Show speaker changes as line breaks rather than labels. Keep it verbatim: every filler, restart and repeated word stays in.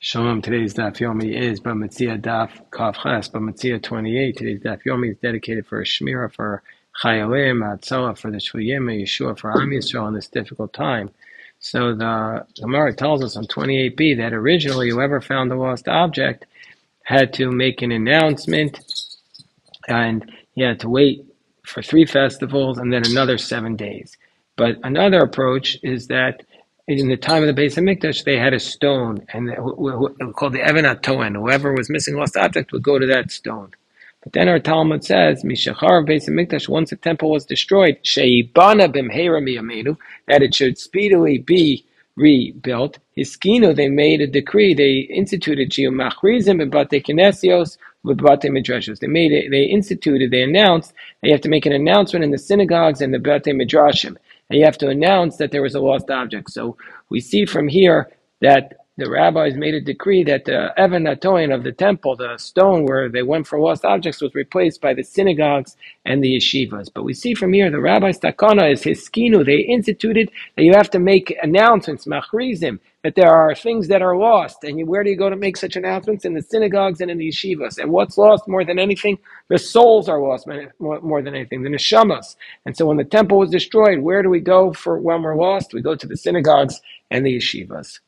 Shalom, today's Daf Yomi is Bamitzia Daf Kav Ches, Bamitzia twenty-eight. Today's Daf Yomi is dedicated for a Shmira, for Chayalim, Atzola, for the Shvuyim, Yeshua, for Am Yisrael in this difficult time. So the Gemara tells us on twenty-eight b that originally whoever found the lost object had to make an announcement and he had to wait for three festivals and then another seven days. But another approach is that in the time of the Beis Hamikdash, they had a stone, and called the Even HaToen. Whoever was missing lost object would go to that stone. But then our Talmud says, Mishachar Beis Hamikdash, once the temple was destroyed, Sheibana b'mheira miyamenu, that it should speedily be rebuilt. Hiskinu, they made a decree, they instituted Geomachrizim and Bate Kinesios with Bate Midrashos. They made it, they instituted, they announced that you have to make an announcement in the synagogues and the Bate Midrashim. And you have to announce that there was a lost object. So we see from here that the rabbis made a decree that the Even HaToen of the temple, the stone where they went for lost objects, was replaced by the synagogues and the yeshivas. But we see from here the rabbi's takana is hiskinu. They instituted that you have to make announcements, machrizim, that there are things that are lost. And you, where do you go to make such announcements? In the synagogues and in the yeshivas. And what's lost more than anything? The souls are lost more, more than anything, the neshamas. And so when the temple was destroyed, where do we go for when we're lost? We go to the synagogues and the yeshivas.